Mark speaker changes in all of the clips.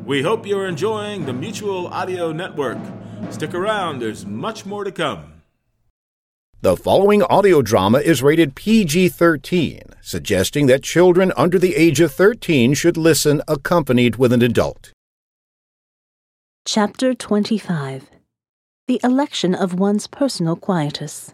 Speaker 1: We hope you're enjoying the Mutual Audio Network. Stick around, there's much more to come.
Speaker 2: The following audio drama is rated PG-13, suggesting that children under the age of 13 should listen accompanied with an adult.
Speaker 3: Chapter 25. The Election of One's Personal Quietus.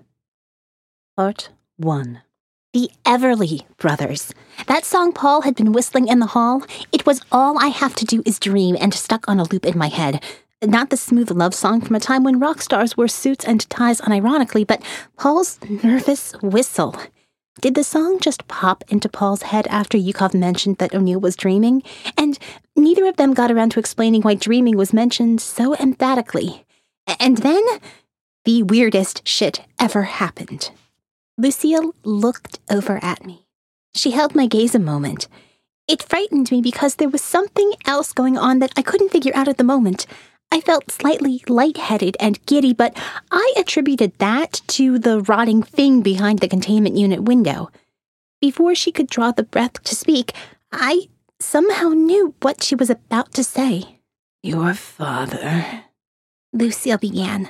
Speaker 3: Part 1.
Speaker 4: The Everly Brothers. That song Paul had been whistling in the hall, it was All I Have to Do Is Dream and stuck on a loop in my head. Not the smooth love song from a time when rock stars wore suits and ties unironically, but Paul's nervous whistle. Did the song just pop into Paul's head after Yukov mentioned that O'Neill was dreaming? And neither of them got around to explaining why dreaming was mentioned so emphatically. And then, the weirdest shit ever happened. Lucille looked over at me. She held my gaze a moment. It frightened me because there was something else going on that I couldn't figure out at the moment. I felt slightly lightheaded and giddy, but I attributed that to the rotting thing behind the containment unit window. Before she could draw the breath to speak, I somehow knew what she was about to say.
Speaker 3: Your father,
Speaker 4: Lucille began.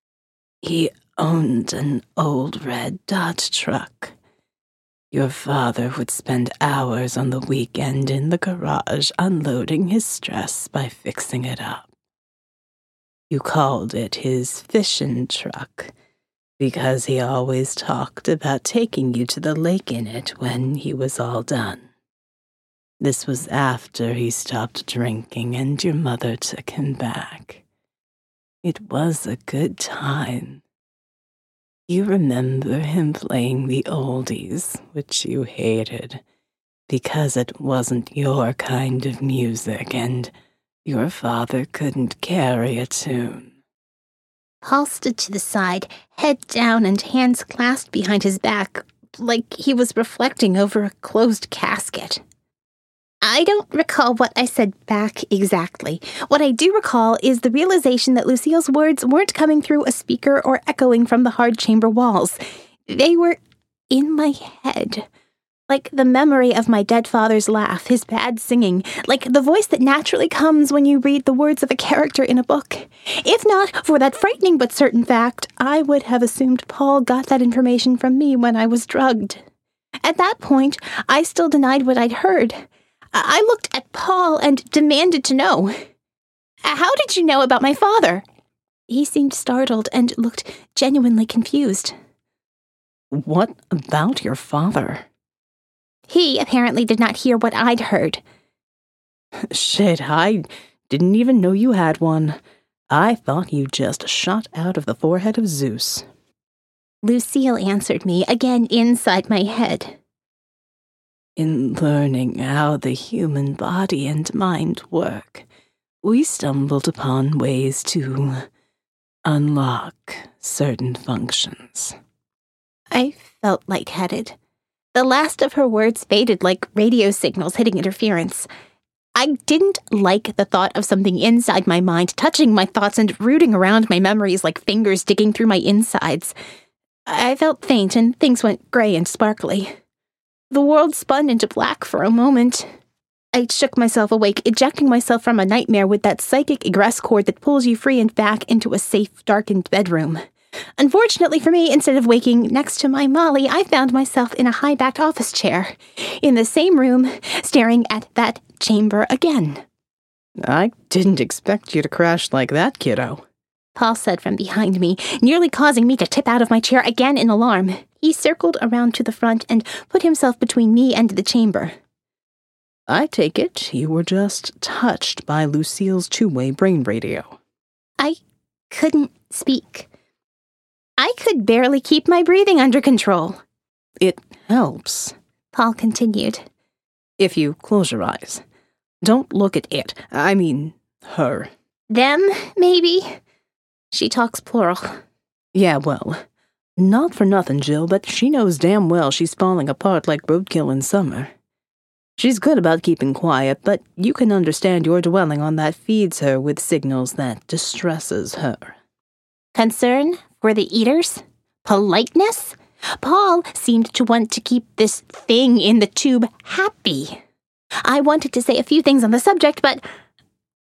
Speaker 3: He owned an old red Dodge truck. Your father would spend hours on the weekend in the garage unloading his stress by fixing it up. You called it his fishing truck because he always talked about taking you to the lake in it when he was all done. This was after he stopped drinking and your mother took him back. It was a good time. You remember him playing the oldies, which you hated, because it wasn't your kind of music and your father couldn't carry a tune.
Speaker 4: Paul stood to the side, head down and hands clasped behind his back, like he was reflecting over a closed casket. I don't recall what I said back exactly. What I do recall is the realization that Lucille's words weren't coming through a speaker or echoing from the hard chamber walls. They were in my head. Like the memory of my dead father's laugh, his bad singing, like the voice that naturally comes when you read the words of a character in a book. If not for that frightening but certain fact, I would have assumed Paul got that information from me when I was drugged. At that point, I still denied what I'd heard. I looked at Paul and demanded to know. How did you know about my father? He seemed startled and looked genuinely confused.
Speaker 3: What about your father?
Speaker 4: He apparently did not hear what I'd heard.
Speaker 3: Shit, I didn't even know you had one. I thought you just shot out of the forehead of Zeus.
Speaker 4: Lucille answered me, again inside my head.
Speaker 3: In learning how the human body and mind work, we stumbled upon ways to unlock certain functions.
Speaker 4: I felt lightheaded. The last of her words faded like radio signals hitting interference. I didn't like the thought of something inside my mind touching my thoughts and rooting around my memories like fingers digging through my insides. I felt faint and things went gray and sparkly. The world spun into black for a moment. I shook myself awake, ejecting myself from a nightmare with that psychic egress cord that pulls you free and back into a safe, darkened bedroom. Unfortunately for me, instead of waking next to my Molly, I found myself in a high-backed office chair, in the same room, staring at that chamber again.
Speaker 3: I didn't expect you to crash like that, kiddo,
Speaker 4: Paul said from behind me, nearly causing me to tip out of my chair again in alarm. He circled around to the front and put himself between me and the chamber.
Speaker 3: I take it you were just touched by Lucille's two-way brain radio.
Speaker 4: I couldn't speak. I could barely keep my breathing under control.
Speaker 3: It helps,
Speaker 4: Paul continued.
Speaker 3: If you close your eyes. Don't look at it. I mean, her.
Speaker 4: Them, maybe? She talks plural.
Speaker 3: Yeah, well, not for nothing, Jill, but she knows damn well she's falling apart like roadkill in summer. She's good about keeping quiet, but you can understand your dwelling on that feeds her with signals that distresses her.
Speaker 4: Concern for the eaters? Politeness? Paul seemed to want to keep this thing in the tube happy. I wanted to say a few things on the subject, but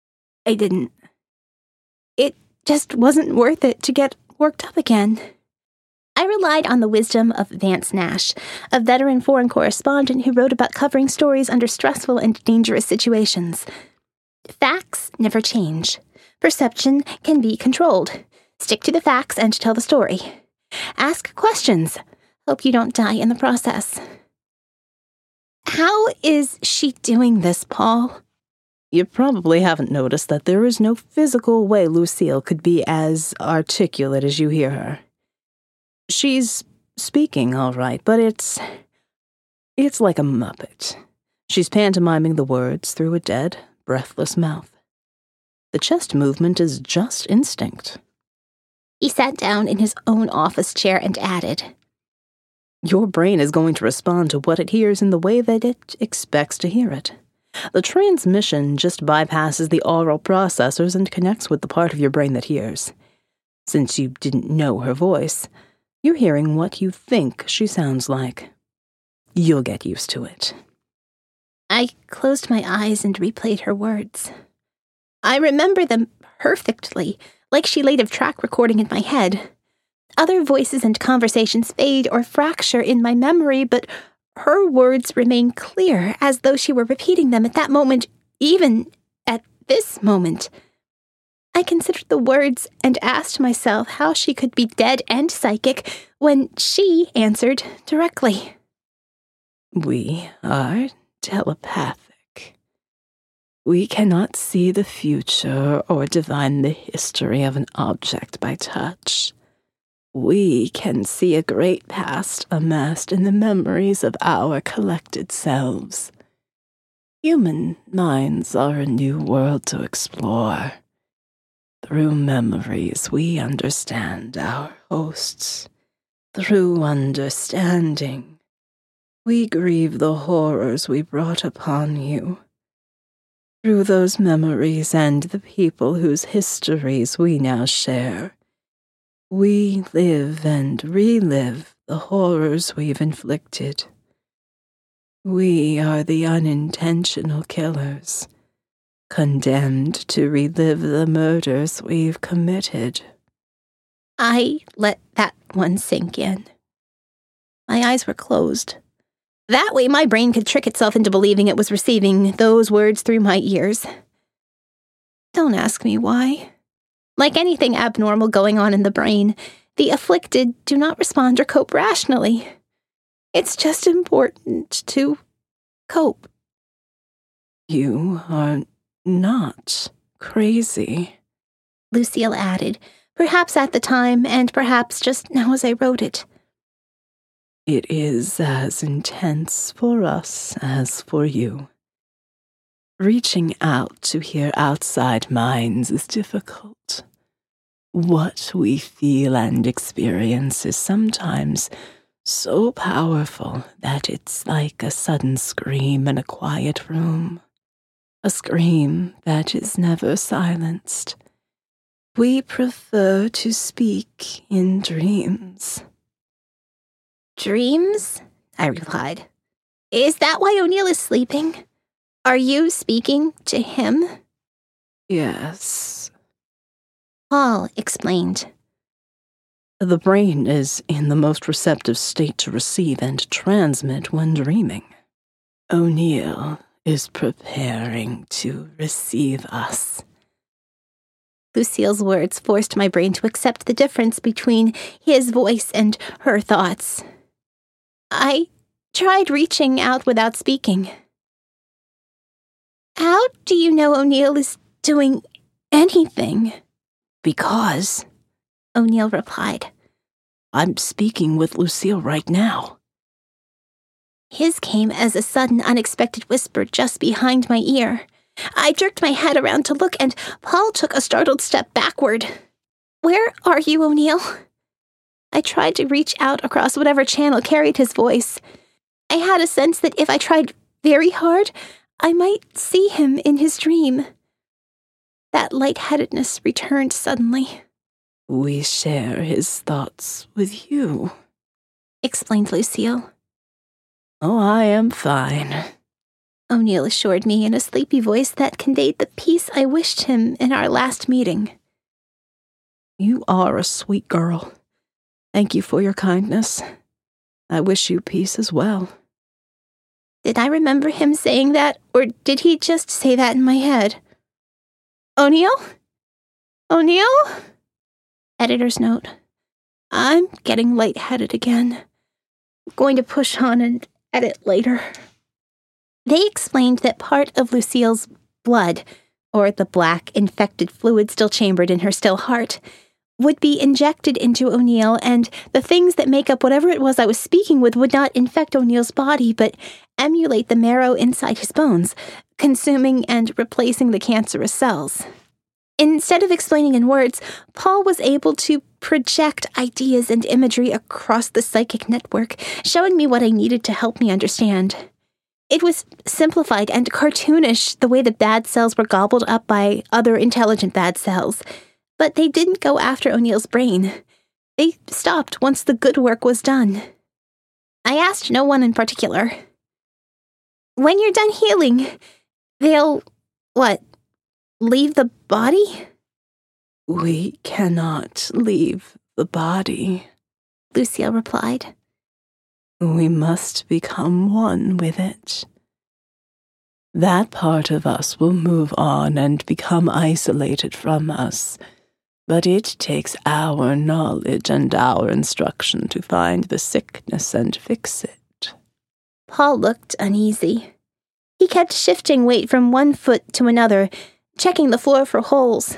Speaker 4: I didn't. It just wasn't worth it to get worked up again. I relied on the wisdom of Vance Nash, a veteran foreign correspondent who wrote about covering stories under stressful and dangerous situations. Facts never change. Perception can be controlled. Stick to the facts and tell the story. Ask questions. Hope you don't die in the process. How is she doing this, Paul?
Speaker 3: You probably haven't noticed that there is no physical way Lucille could be as articulate as you hear her. She's speaking all right, but it's like a Muppet. She's pantomiming the words through a dead, breathless mouth. The chest movement is just instinct.
Speaker 4: He sat down in his own office chair and added,
Speaker 3: Your brain is going to respond to what it hears in the way that it expects to hear it. The transmission just bypasses the oral processors and connects with the part of your brain that hears. Since you didn't know her voice, you're hearing what you think she sounds like. You'll get used to it.
Speaker 4: I closed my eyes and replayed her words. I remember them perfectly, like she laid a track recording in my head. Other voices and conversations fade or fracture in my memory, but her words remain clear, as though she were repeating them at that moment, even at this moment. I considered the words and asked myself how she could be dead and psychic when she answered directly.
Speaker 3: We are telepathic. We cannot see the future or divine the history of an object by touch. We can see a great past amassed in the memories of our collected selves. Human minds are a new world to explore. Through memories, we understand our hosts. Through understanding, we grieve the horrors we brought upon you. Through those memories and the people whose histories we now share, we live and relive the horrors we've inflicted. We are the unintentional killers, condemned to relive the murders we've committed.
Speaker 4: I let that one sink in. My eyes were closed. That way my brain could trick itself into believing it was receiving those words through my ears. Don't ask me why. Like anything abnormal going on in the brain, the afflicted do not respond or cope rationally. It's just important to cope.
Speaker 3: You are not crazy,
Speaker 4: Lucille added, perhaps at the time and perhaps just now as I wrote it.
Speaker 3: It is as intense for us as for you. Reaching out to hear outside minds is difficult. What we feel and experience is sometimes so powerful that it's like a sudden scream in a quiet room. A scream that is never silenced. We prefer to speak in dreams.
Speaker 4: Dreams? I replied. Is that why O'Neill is sleeping? Are you speaking to him?
Speaker 3: Yes.
Speaker 4: Paul explained.
Speaker 3: The brain is in the most receptive state to receive and transmit when dreaming. O'Neill is preparing to receive us.
Speaker 4: Lucille's words forced my brain to accept the difference between his voice and her thoughts. I tried reaching out without speaking. How do you know O'Neill is doing anything?
Speaker 3: Because,
Speaker 4: O'Neill replied,
Speaker 3: I'm speaking with Lucille right now.
Speaker 4: His came as a sudden, unexpected whisper just behind my ear. I jerked my head around to look, and Paul took a startled step backward. Where are you, O'Neill? I tried to reach out across whatever channel carried his voice. I had a sense that if I tried very hard, I might see him in his dream. That lightheadedness returned suddenly.
Speaker 3: We share his thoughts with you,
Speaker 4: explained Lucille.
Speaker 3: Oh, I am fine.
Speaker 4: O'Neill assured me in a sleepy voice that conveyed the peace I wished him in our last meeting.
Speaker 3: You are a sweet girl. Thank you for your kindness. I wish you peace as well.
Speaker 4: Did I remember him saying that, or did he just say that in my head? O'Neill? O'Neill? Editor's note. I'm getting lightheaded again. I'm going to push on and edit later. They explained that part of Lucille's blood, or the black, infected fluid still chambered in her still heart, would be injected into O'Neill, and the things that make up whatever it was I was speaking with would not infect O'Neill's body, but emulate the marrow inside his bones, consuming and replacing the cancerous cells. Instead of explaining in words, Paul was able to project ideas and imagery across the psychic network, showing me what I needed to help me understand. It was simplified and cartoonish, the way the bad cells were gobbled up by other intelligent bad cells. But they didn't go after O'Neill's brain. They stopped once the good work was done. I asked no one in particular. When you're done healing, they'll, leave the body?
Speaker 3: We cannot leave the body,
Speaker 4: Lucille replied.
Speaker 3: We must become one with it. That part of us will move on and become isolated from us, but it takes our knowledge and our instruction to find the sickness and fix it.
Speaker 4: Paul looked uneasy. He kept shifting weight from one foot to another, checking the floor for holes.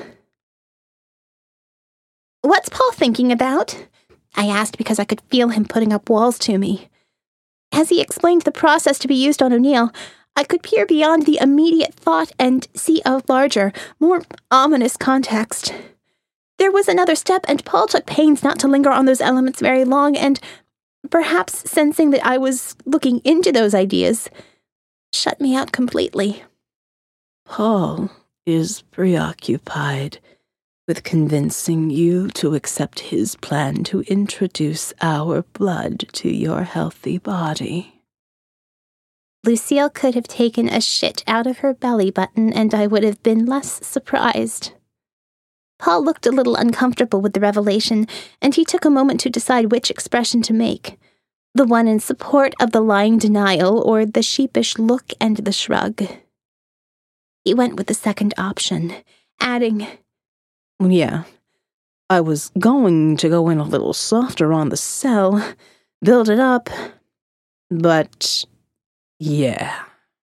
Speaker 4: What's Paul thinking about? I asked because I could feel him putting up walls to me. As he explained the process to be used on O'Neill, I could peer beyond the immediate thought and see a larger, more ominous context. There was another step, and Paul took pains not to linger on those elements very long, and, perhaps sensing that I was looking into those ideas, shut me out completely.
Speaker 3: Paul is preoccupied with convincing you to accept his plan to introduce our blood to your healthy body.
Speaker 4: Lucille could have taken a shit out of her belly button, and I would have been less surprised. Paul looked a little uncomfortable with the revelation, and he took a moment to decide which expression to make, the one in support of the lying denial or the sheepish look and the shrug. He went with the second option, adding,
Speaker 3: Yeah, I was going to go in a little softer on the cell, build it up, but yeah.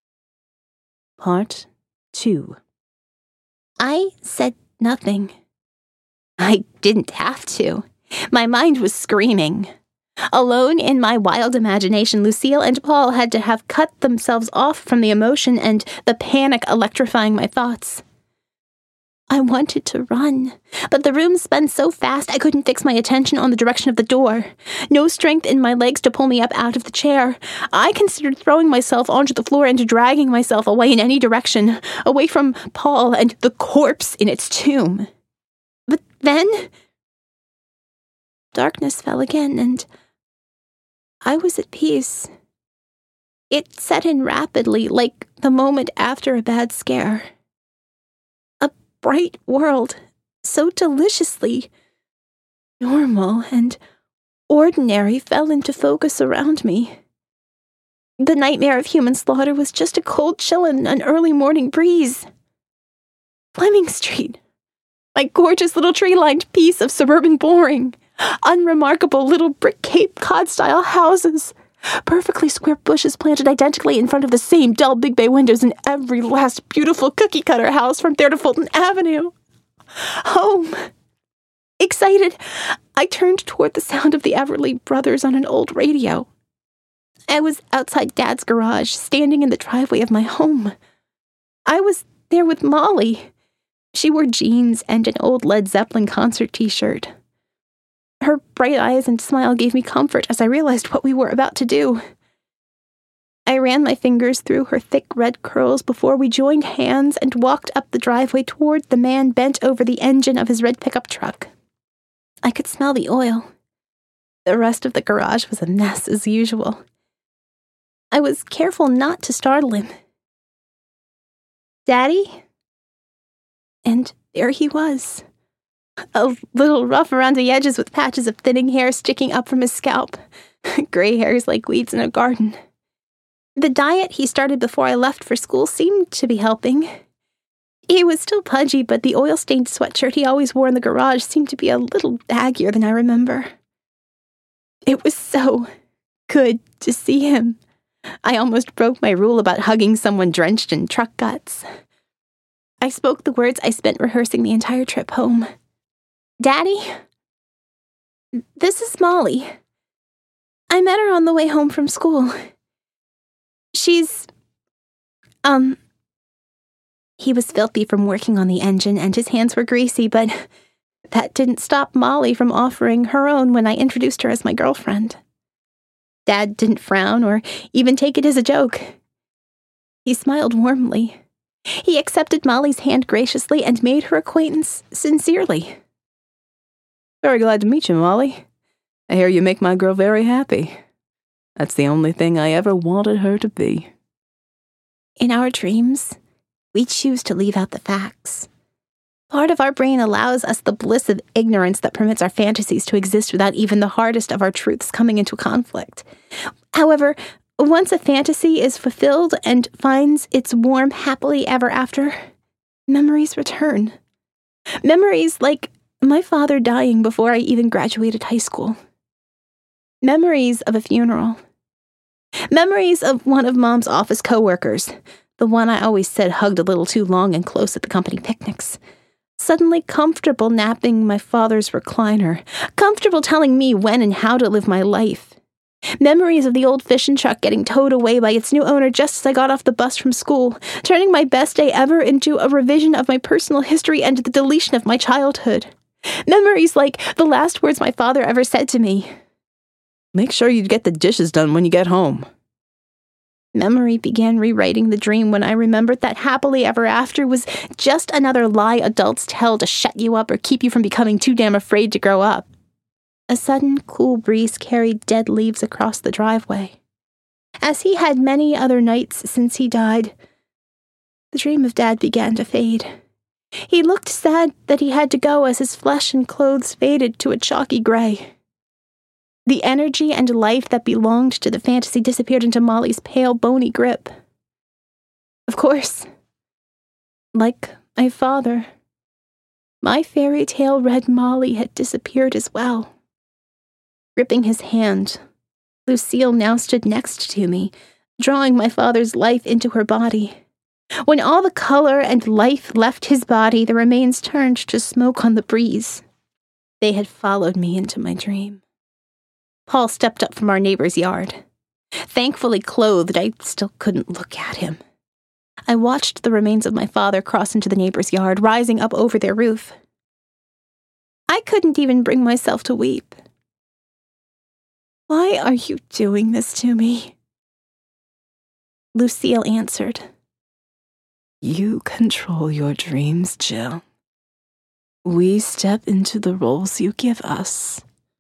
Speaker 3: Part 2.
Speaker 4: I said nothing. I didn't have to. My mind was screaming. Alone in my wild imagination, Lucille and Paul had to have cut themselves off from the emotion and the panic electrifying my thoughts. I wanted to run, but the room spun so fast I couldn't fix my attention on the direction of the door. No strength in my legs to pull me up out of the chair. I considered throwing myself onto the floor and dragging myself away in any direction, away from Paul and the corpse in its tomb. But then, darkness fell again, and I was at peace. It set in rapidly, like the moment after a bad scare. A bright world, so deliciously normal and ordinary, fell into focus around me. The nightmare of human slaughter was just a cold chill and an early morning breeze. Fleming Street, my gorgeous little tree-lined piece of suburban boring, unremarkable little brick Cape Cod-style houses, perfectly square bushes planted identically in front of the same dull Big Bay windows in every last beautiful cookie-cutter house from there to Fulton Avenue. Home. Excited, I turned toward the sound of the Everly Brothers on an old radio. I was outside Dad's garage, standing in the driveway of my home. I was there with Molly. She wore jeans and an old Led Zeppelin concert t-shirt. Her bright eyes and smile gave me comfort as I realized what we were about to do. I ran my fingers through her thick red curls before we joined hands and walked up the driveway toward the man bent over the engine of his red pickup truck. I could smell the oil. The rest of the garage was a mess as usual. I was careful not to startle him. Daddy? And there he was, a little rough around the edges with patches of thinning hair sticking up from his scalp, gray hairs like weeds in a garden. The diet he started before I left for school seemed to be helping. He was still pudgy, but the oil-stained sweatshirt he always wore in the garage seemed to be a little baggier than I remember. It was so good to see him. I almost broke my rule about hugging someone drenched in truck guts. I spoke the words I spent rehearsing the entire trip home. Daddy, this is Molly. I met her on the way home from school. She's, He was filthy from working on the engine, and his hands were greasy, but that didn't stop Molly from offering her own when I introduced her as my girlfriend. Dad didn't frown or even take it as a joke. He smiled warmly. He accepted Molly's hand graciously and made her acquaintance sincerely.
Speaker 3: Very glad to meet you, Molly. I hear you make my girl very happy. That's the only thing I ever wanted her to be.
Speaker 4: In our dreams, we choose to leave out the facts. Part of our brain allows us the bliss of ignorance that permits our fantasies to exist without even the hardest of our truths coming into conflict. However, once a fantasy is fulfilled and finds its warm happily ever after, memories return. Memories like my father dying before I even graduated high school. Memories of a funeral. Memories of one of Mom's office coworkers, the one I always said hugged a little too long and close at the company picnics. Suddenly comfortable napping my father's recliner, comfortable telling me when and how to live my life. Memories of the old fishing truck getting towed away by its new owner just as I got off the bus from school, turning my best day ever into a revision of my personal history and the deletion of my childhood. Memories like the last words my father ever said to me.
Speaker 3: Make sure you get the dishes done when you get home.
Speaker 4: Memory began rewriting the dream when I remembered that happily ever after was just another lie adults tell to shut you up or keep you from becoming too damn afraid to grow up. A sudden, cool breeze carried dead leaves across the driveway. As he had many other nights since he died, the dream of Dad began to fade. He looked sad that he had to go as his flesh and clothes faded to a chalky gray. The energy and life that belonged to the fantasy disappeared into Molly's pale, bony grip. Of course, like my father, my fairy tale red Molly had disappeared as well. Gripping his hand, Lucille now stood next to me, drawing my father's life into her body. When all the color and life left his body, the remains turned to smoke on the breeze. They had followed me into my dream. Paul stepped up from our neighbor's yard. Thankfully clothed, I still couldn't look at him. I watched the remains of my father cross into the neighbor's yard, rising up over their roof. I couldn't even bring myself to weep. Why are you doing this to me? Lucille answered.
Speaker 3: You control your dreams, Jill. We step into the roles you give us.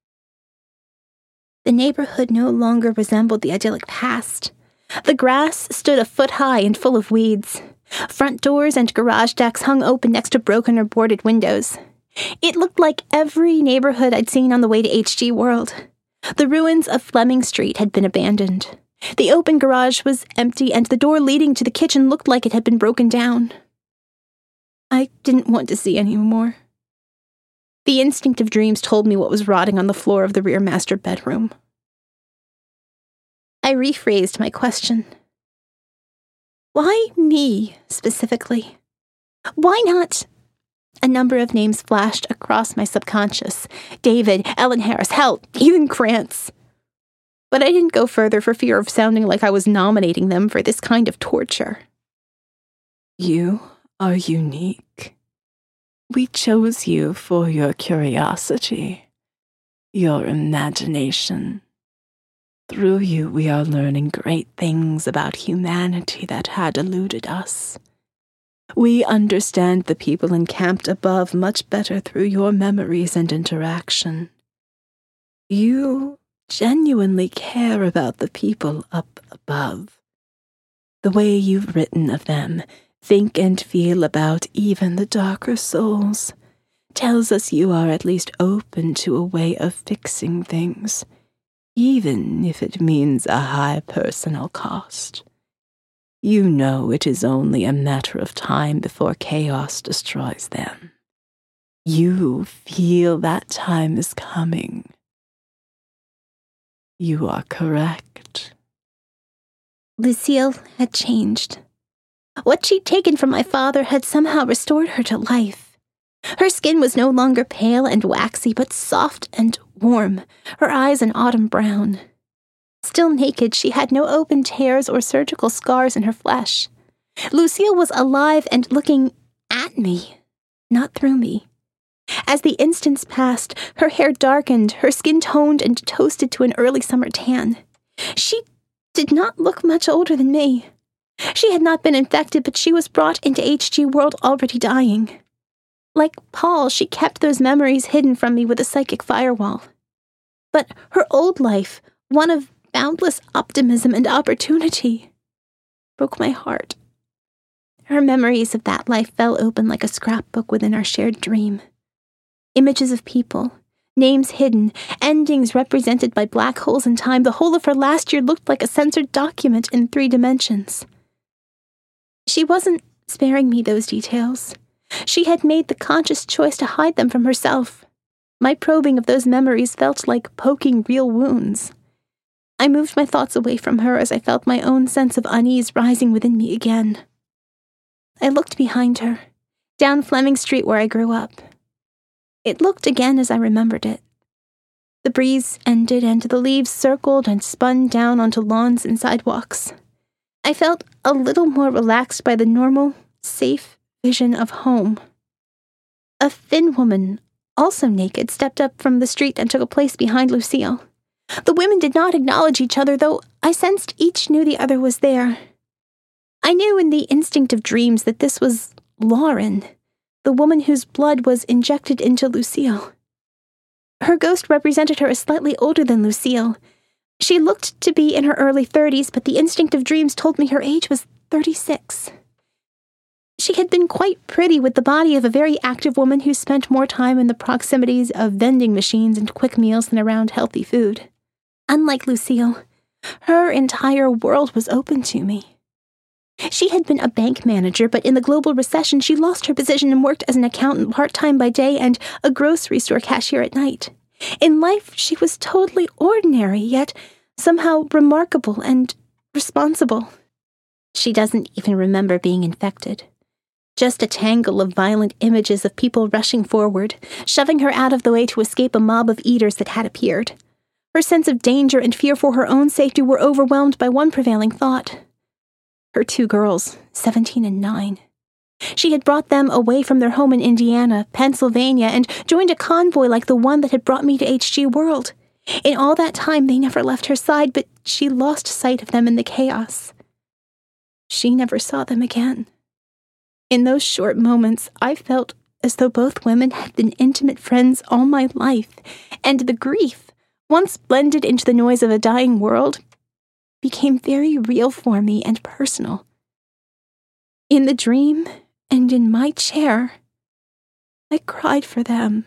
Speaker 4: The neighborhood no longer resembled the idyllic past. The grass stood a foot high and full of weeds. Front doors and garage decks hung open next to broken or boarded windows. It looked like every neighborhood I'd seen on the way to HG World. The ruins of Fleming Street had been abandoned. The open garage was empty, and the door leading to the kitchen looked like it had been broken down. I didn't want to see any more. The instinct of dreams told me what was rotting on the floor of the rear master bedroom. I rephrased my question. Why me, specifically? Why not? A number of names flashed across my subconscious. David, Ellen Harris, hell, even Krantz. But I didn't go further for fear of sounding like I was nominating them for this kind of torture.
Speaker 3: You are unique. We chose you for your curiosity, your imagination. Through you, we are learning great things about humanity that had eluded us. We understand the people encamped above much better through your memories and interaction. You genuinely care about the people up above. The way you've written of them, think and feel about even the darker souls, tells us you are at least open to a way of fixing things, even if it means a high personal cost. You know it is only a matter of time before chaos destroys them. You feel that time is coming. You are correct.
Speaker 4: Lucille had changed. What she'd taken from my father had somehow restored her to life. Her skin was no longer pale and waxy, but soft and warm, her eyes an autumn brown. Still naked, she had no open tears or surgical scars in her flesh. Lucille was alive and looking at me, not through me. As the instants passed, her hair darkened, her skin toned and toasted to an early summer tan. She did not look much older than me. She had not been infected, but she was brought into HG World already dying. Like Paul, she kept those memories hidden from me with a psychic firewall. But her old life, one of boundless optimism and opportunity, broke my heart. Her memories of that life fell open like a scrapbook within our shared dream. Images of people, names hidden, endings represented by black holes in time. The whole of her last year looked like a censored document in 3 dimensions. She wasn't sparing me those details. She had made the conscious choice to hide them from herself. My probing of those memories felt like poking real wounds. I moved my thoughts away from her as I felt my own sense of unease rising within me again. I looked behind her, down Fleming Street where I grew up. It looked again as I remembered it. The breeze ended and the leaves circled and spun down onto lawns and sidewalks. I felt a little more relaxed by the normal, safe vision of home. A thin woman, also naked, stepped up from the street and took a place behind Lucille. The women did not acknowledge each other, though I sensed each knew the other was there. I knew in the instinct of dreams that this was Lauren, the woman whose blood was injected into Lucille. Her ghost represented her as slightly older than Lucille. She looked to be in her early 30s, but the instinct of dreams told me her age was 36. She had been quite pretty, with the body of a very active woman who spent more time in the proximities of vending machines and quick meals than around healthy food. Unlike Lucille, her entire world was open to me. She had been a bank manager, but in the global recession, she lost her position and worked as an accountant part-time by day and a grocery store cashier at night. In life, she was totally ordinary, yet somehow remarkable and responsible. She doesn't even remember being infected. Just a tangle of violent images of people rushing forward, shoving her out of the way to escape a mob of eaters that had appeared. Her sense of danger and fear for her own safety were overwhelmed by one prevailing thought. Her 2 girls, 17 and 9. She had brought them away from their home in Indiana, Pennsylvania, and joined a convoy like the one that had brought me to HG World. In all that time, they never left her side, but she lost sight of them in the chaos. She never saw them again. In those short moments, I felt as though both women had been intimate friends all my life, and the grief, once blended into the noise of a dying world, became very real for me and personal. In the dream and in my chair, I cried for them.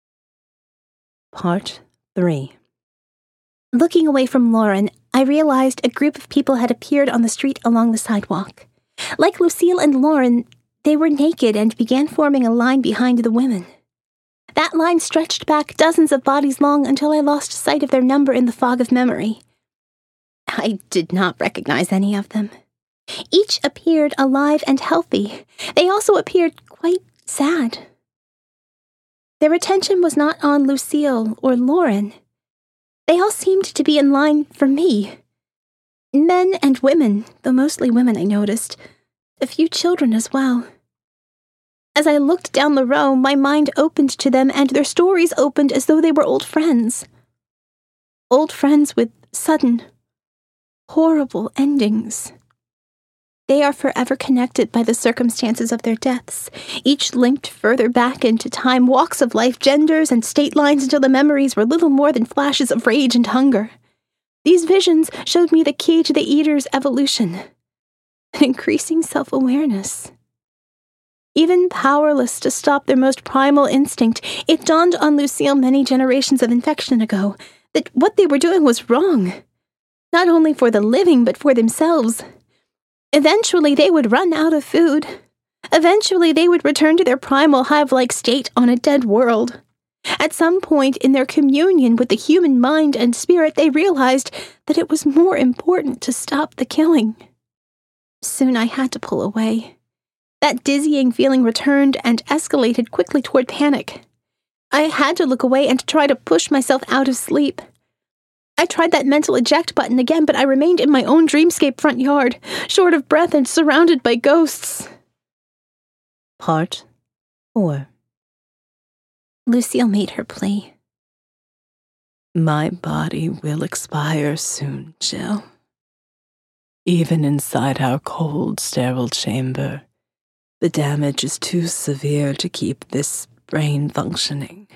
Speaker 3: Part 3.
Speaker 4: Looking away from Lauren, I realized a group of people had appeared on the street along the sidewalk. Like Lucille and Lauren, they were naked and began forming a line behind the women. That line stretched back dozens of bodies long until I lost sight of their number in the fog of memory. I did not recognize any of them. Each appeared alive and healthy. They also appeared quite sad. Their attention was not on Lucille or Lauren. They all seemed to be in line for me. Men and women, though mostly women I noticed. A few children as well. As I looked down the row, my mind opened to them, and their stories opened as though they were old friends. Old friends with sudden, horrible endings. They are forever connected by the circumstances of their deaths, each linked further back into time, walks of life, genders, and state lines until the memories were little more than flashes of rage and hunger. These visions showed me the key to the Eater's evolution, an increasing self-awareness. Even powerless to stop their most primal instinct, it dawned on Lucille many generations of infection ago that what they were doing was wrong. Not only for the living, but for themselves. Eventually, they would run out of food. Eventually, they would return to their primal hive-like state on a dead world. At some point in their communion with the human mind and spirit, they realized that it was more important to stop the killing. Soon I had to pull away. That dizzying feeling returned and escalated quickly toward panic. I had to look away and try to push myself out of sleep. I tried that mental eject button again, but I remained in my own dreamscape front yard, short of breath and surrounded by ghosts.
Speaker 3: Part 4.
Speaker 4: Lucille made her plea.
Speaker 3: My body will expire soon, Jill. Even inside our cold, sterile chamber, the damage is too severe to keep this brain functioning.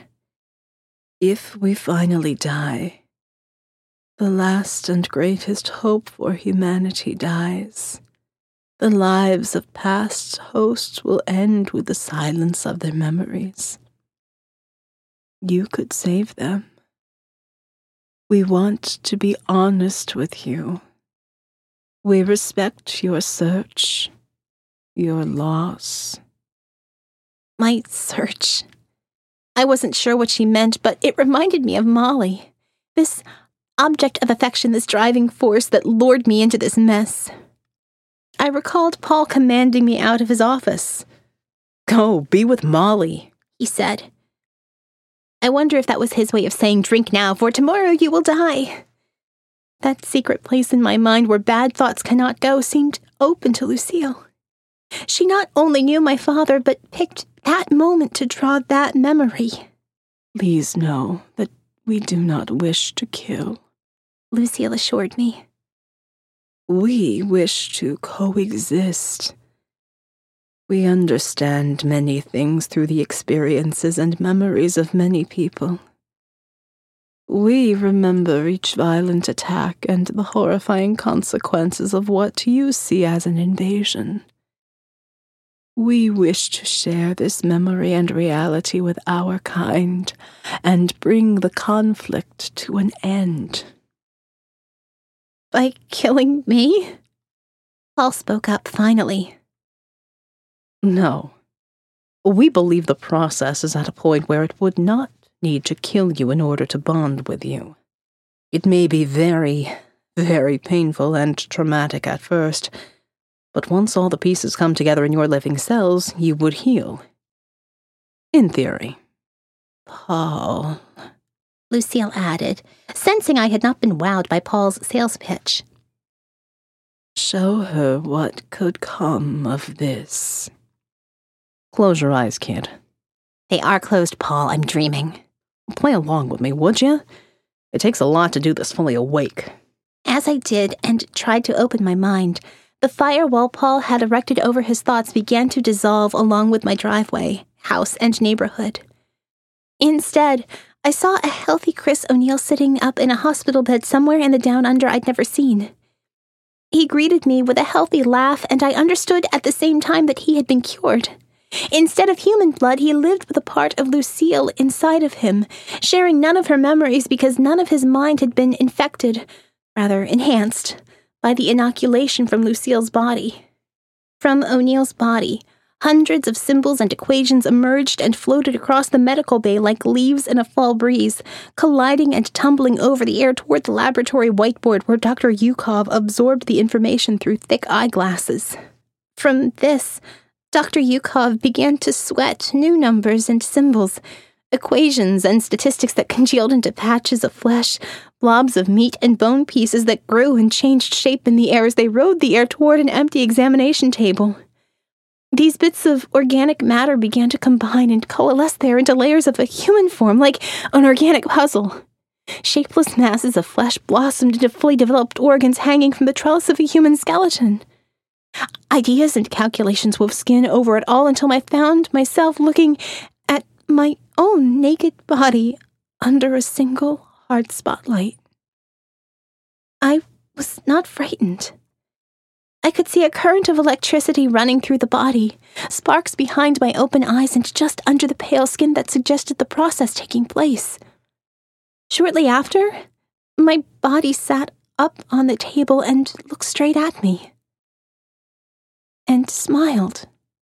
Speaker 3: If we finally die, the last and greatest hope for humanity dies. The lives of past hosts will end with the silence of their memories. You could save them. We want to be honest with you. We respect your search, your loss.
Speaker 4: My search. I wasn't sure what she meant, but it reminded me of Molly. This object of affection, this driving force that lured me into this mess. I recalled Paul commanding me out of his office.
Speaker 3: Go, be with Molly,
Speaker 4: he said. I wonder if that was his way of saying, drink now, for tomorrow you will die. That secret place in my mind where bad thoughts cannot go seemed open to Lucille. She not only knew my father, but picked that moment to draw that memory.
Speaker 3: Please know that we do not wish to kill,
Speaker 4: Lucille assured me.
Speaker 3: We wish to coexist. We understand many things through the experiences and memories of many people. We remember each violent attack and the horrifying consequences of what you see as an invasion. We wish to share this memory and reality with our kind and bring the conflict to an end.
Speaker 4: By killing me? Paul spoke up finally.
Speaker 3: No. We believe the process is at a point where it would not need to kill you in order to bond with you. It may be very, very painful and traumatic at first, but once all the pieces come together in your living cells, you would heal. In theory.
Speaker 4: Paul, Lucille added, sensing I had not been wowed by Paul's sales pitch.
Speaker 3: Show her what could come of this. Close your eyes, kid.
Speaker 4: They are closed, Paul. I'm dreaming.
Speaker 3: Play along with me, would you? It takes a lot to do this fully awake.
Speaker 4: As I did and tried to open my mind, the firewall Paul had erected over his thoughts began to dissolve along with my driveway, house, and neighborhood. Instead, I saw a healthy Chris O'Neill sitting up in a hospital bed somewhere in the Down Under I'd never seen. He greeted me with a healthy laugh, and I understood at the same time that he had been cured. Instead of human blood, he lived with a part of Lucille inside of him, sharing none of her memories because none of his mind had been infected, rather enhanced, by the inoculation from Lucille's body. From O'Neill's body, hundreds of symbols and equations emerged and floated across the medical bay like leaves in a fall breeze, colliding and tumbling over the air toward the laboratory whiteboard where Dr. Yukov absorbed the information through thick eyeglasses. From this, Dr. Yukov began to sweat new numbers and symbols, equations and statistics that congealed into patches of flesh, blobs of meat and bone pieces that grew and changed shape in the air as they rode the air toward an empty examination table. These bits of organic matter began to combine and coalesce there into layers of a human form, like an organic puzzle. Shapeless masses of flesh blossomed into fully developed organs hanging from the trellis of a human skeleton. Ideas and calculations wove skin over it all until I found myself looking at my own naked body under a single hard spotlight. I was not frightened. I could see a current of electricity running through the body, sparks behind my open eyes and just under the pale skin that suggested the process taking place. Shortly after, my body sat up on the table and looked straight at me. And smiled.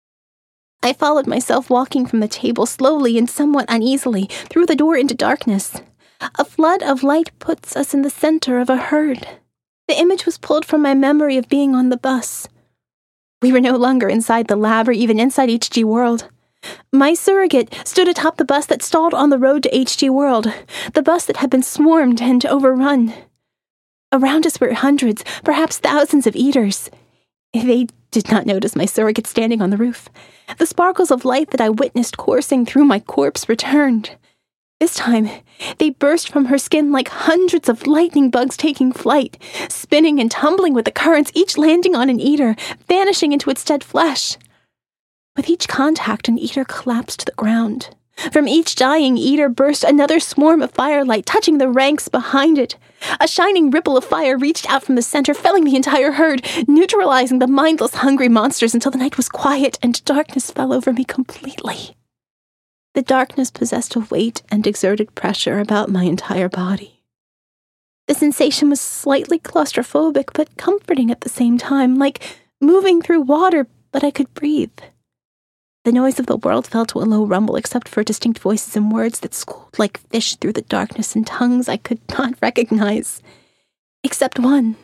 Speaker 4: I followed myself walking from the table slowly and somewhat uneasily through the door into darkness. A flood of light puts us in the center of a herd. The image was pulled from my memory of being on the bus. We were no longer inside the lab or even inside HG World. My surrogate stood atop the bus that stalled on the road to HG World, the bus that had been swarmed and overrun. Around us were hundreds, perhaps thousands of eaters. They did not notice my surrogate standing on the roof. The sparkles of light that I witnessed coursing through my corpse returned. This time, they burst from her skin like hundreds of lightning bugs taking flight, spinning and tumbling with the currents, each landing on an eater, vanishing into its dead flesh. With each contact, an eater collapsed to the ground. From each dying eater burst another swarm of firelight, touching the ranks behind it. A shining ripple of fire reached out from the center, felling the entire herd, neutralizing the mindless, hungry monsters until the night was quiet and darkness fell over me completely. The darkness possessed a weight and exerted pressure about my entire body. The sensation was slightly claustrophobic, but comforting at the same time, like moving through water, but I could breathe. The noise of the world fell to a low rumble except for distinct voices and words that schooled like fish through the darkness in tongues I could not recognize. Except one.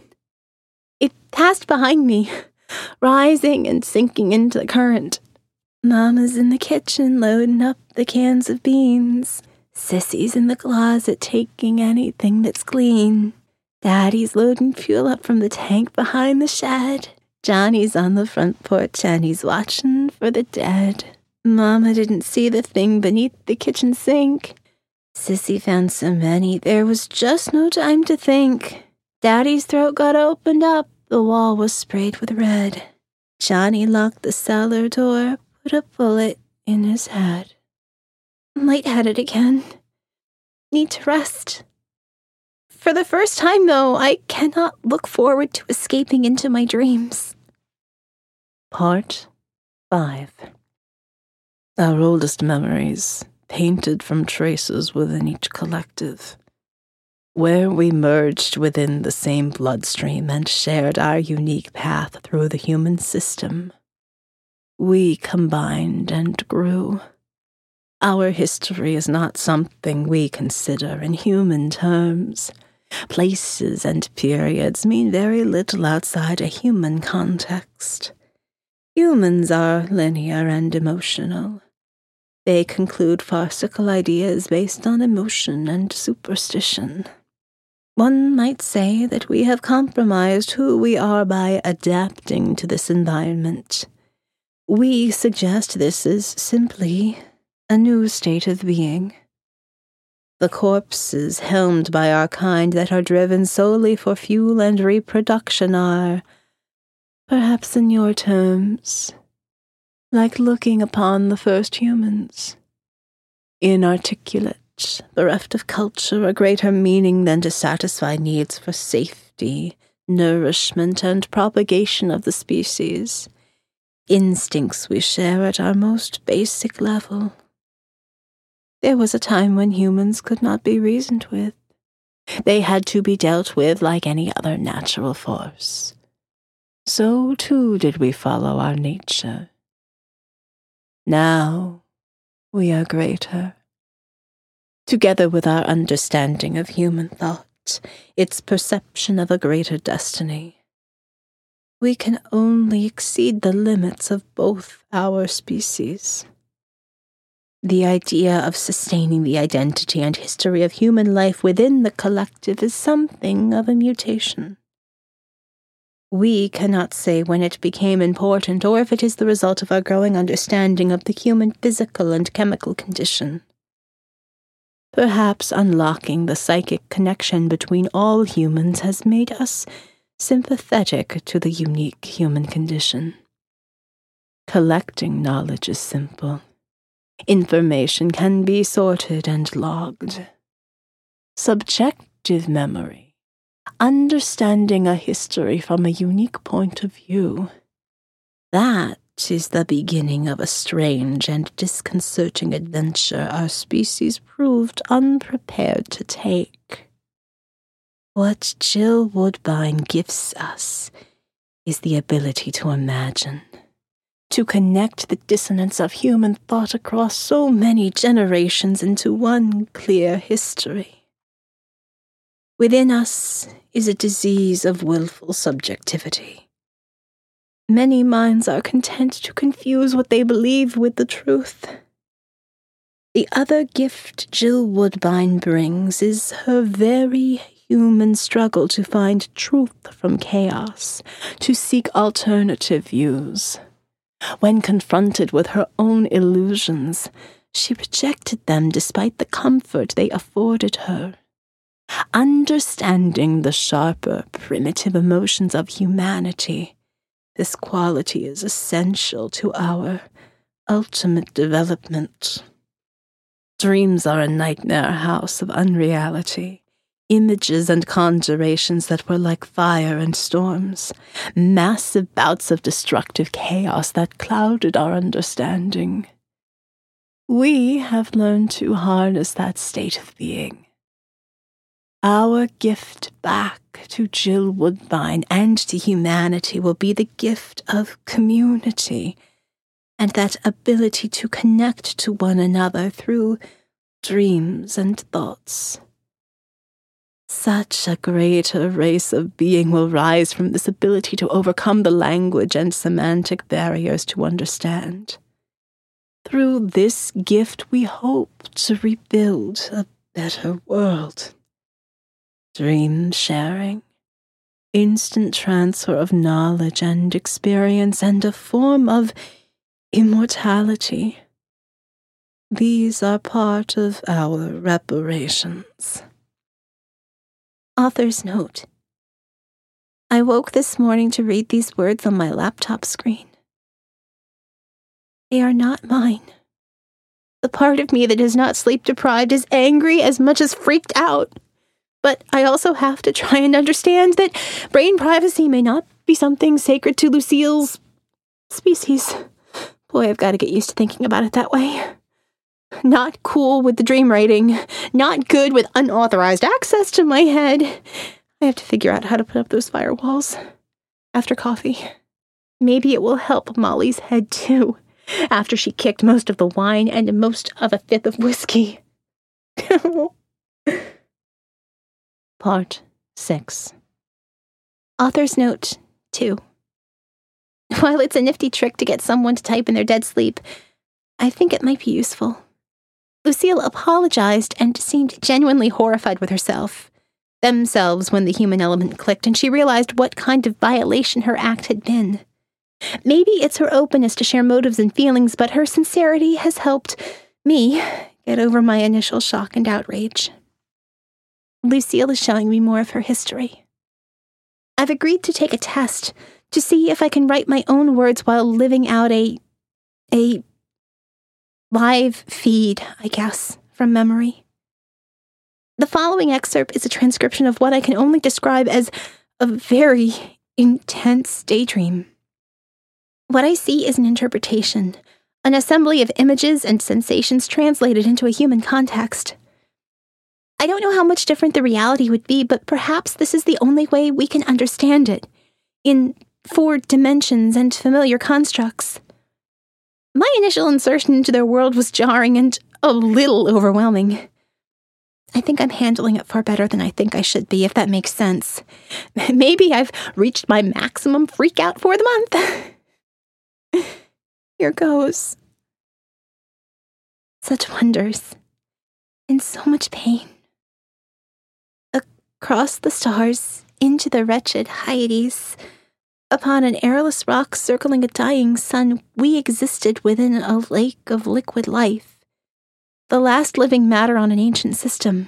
Speaker 4: It passed behind me, rising and sinking into the current. Mama's in the kitchen loading up the cans of beans. Sissy's in the closet taking anything that's clean. Daddy's loading fuel up from the tank behind the shed. Johnny's on the front porch and he's watching for the dead. Mama didn't see the thing beneath the kitchen sink. Sissy found so many, there was just no time to think. Daddy's throat got opened up, the wall was sprayed with red. Johnny locked the cellar door, put a bullet in his head. I'm lightheaded again. Need to rest. For the first time, though, I cannot look forward to escaping into my dreams.
Speaker 3: Part 5. Our oldest memories, painted from traces within each collective, where we merged within the same bloodstream and shared our unique path through the human system. We combined and grew. Our history is not something we consider in human terms. Places and periods mean very little outside a human context. Humans are linear and emotional. They conclude farcical ideas based on emotion and superstition. One might say that we have compromised who we are by adapting to this environment. We suggest this is simply a new state of being. The corpses helmed by our kind that are driven solely for fuel and reproduction are, perhaps in your terms, like looking upon the first humans. Inarticulate, bereft of culture or greater meaning than to satisfy needs for safety, nourishment, and propagation of the species. Instincts we share at our most basic level. There was a time when humans could not be reasoned with. They had to be dealt with like any other natural force. So too did we follow our nature. Now we are greater. Together with our understanding of human thought, its perception of a greater destiny, we can only exceed the limits of both our species. The idea of sustaining the identity and history of human life within the collective is something of a mutation. We cannot say when it became important or if it is the result of our growing understanding of the human physical and chemical condition. Perhaps unlocking the psychic connection between all humans has made us sympathetic to the unique human condition. Collecting knowledge is simple. Information can be sorted and logged. Subjective memory, understanding a history from a unique point of view. That is the beginning of a strange and disconcerting adventure our species proved unprepared to take. What Jill Woodbine gives us is the ability to imagine, to connect the dissonance of human thought across so many generations into one clear history. Within us is a disease of willful subjectivity. Many minds are content to confuse what they believe with the truth. The other gift Jill Woodbine brings is her very human struggle to find truth from chaos, to seek alternative views. When confronted with her own illusions, she rejected them despite the comfort they afforded her. Understanding the sharper, primitive emotions of humanity, this quality is essential to our ultimate development. Dreams are a nightmare house of unreality, images and conjurations that were like fire and storms, massive bouts of destructive chaos that clouded our understanding. We have learned to harness that state of being. Our gift back to Jill Woodbine and to humanity will be the gift of community, and that ability to connect to one another through dreams and thoughts. Such a greater race of being will rise from this ability to overcome the language and semantic barriers to understand. Through this gift, we hope to rebuild a better world. Dream sharing, instant transfer of knowledge and experience, and a form of immortality. These are part of our reparations. Author's note. I woke this morning to read these words on my laptop screen. They are not mine. The part of me that is not sleep-deprived is angry as much as freaked out. But I also have to try and understand that brain privacy may not be something sacred to Lucille's species. Boy, I've got to get used to thinking about it that way. Not cool with the dream writing. Not good with unauthorized access to my head. I have to figure out how to put up those firewalls. After coffee. Maybe it will help Molly's head, too, after she kicked most of the wine and most of a fifth of whiskey. Part 6. Author's note 2. While it's a nifty trick to get someone to type in their dead sleep, I think it might be useful. Lucille apologized and seemed genuinely horrified with herself, themselves, when the human element clicked and she realized what kind of violation her act had been. Maybe it's her openness to share motives and feelings, but her sincerity has helped me get over my initial shock and outrage. Lucille is showing me more of her history. I've agreed to take a test to see if I can write my own words while living out a live feed, I guess, from memory. The following excerpt is a transcription of what I can only describe as a very intense daydream. What I see is an interpretation, an assembly of images and sensations translated into a human context. I don't know how much different the reality would be, but perhaps this is the only way we can understand it, in 4 dimensions and familiar constructs. My initial insertion into their world was jarring and a little overwhelming. I think I'm handling it far better than I think I should be, if that makes sense. Maybe I've reached my maximum freak-out for the month. Here goes. Such wonders, and so much pain. Across the stars, into the wretched Hyades, upon an airless rock circling a dying sun, we existed within a lake of liquid life, the last living matter on an ancient system.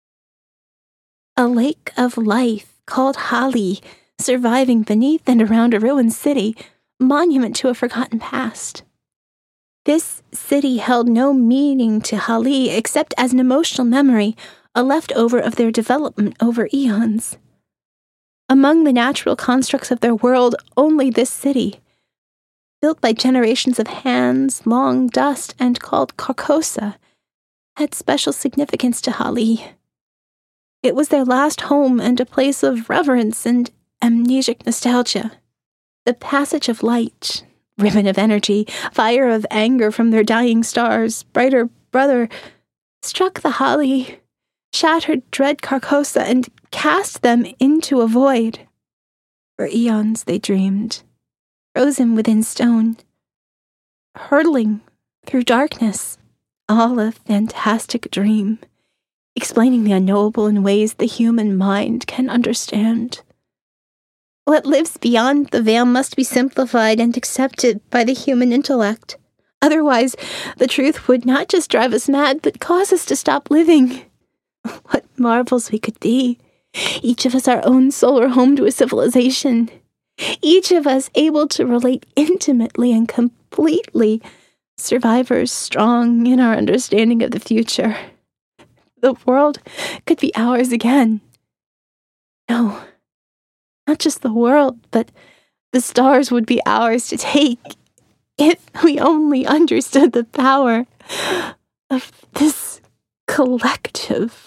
Speaker 3: A lake of life called Hali, surviving beneath and around a ruined city, monument to a forgotten past. This city held no meaning to Hali except as an emotional memory, a leftover of their development over eons. Among the natural constructs of their world, only this city, built by generations of hands, long dust, and called Carcosa, had special significance to Hali. It was their last home and a place of reverence and amnesic nostalgia. The passage of light, ribbon of energy, fire of anger from their dying stars, brighter brother, struck the Hali, shattered dread Carcosa, and cast them into a void. For eons they dreamed, frozen within stone, hurtling through darkness, all a fantastic dream, explaining the unknowable in ways the human mind can understand. What lives beyond the veil must be simplified and accepted by the human intellect. Otherwise, the truth would not just drive us mad, but cause us to stop living. What marvels we could be, each of us our own solar home to a civilization, each of us able to relate intimately and completely, survivors strong in our understanding of the future. The world could be ours again. No, not just the world, but the stars would be ours to take if we only understood the power of this collective.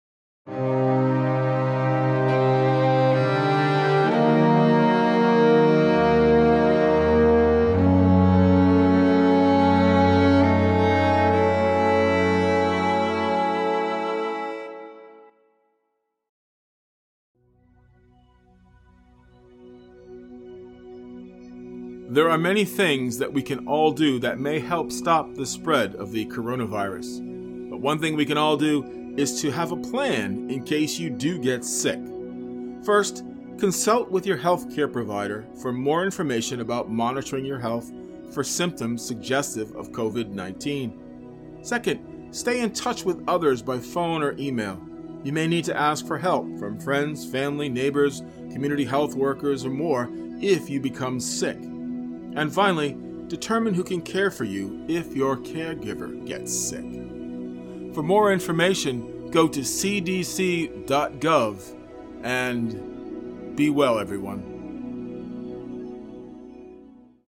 Speaker 1: There are many things that we can all do that may help stop the spread of the coronavirus. But one thing we can all do is to have a plan in case you do get sick. First, consult with your healthcare provider for more information about monitoring your health for symptoms suggestive of COVID-19. Second, stay in touch with others by phone or email. You may need to ask for help from friends, family, neighbors, community health workers, or more if you become sick. And finally, determine who can care for you if your caregiver gets sick. For more information, go to cdc.gov and be well, everyone.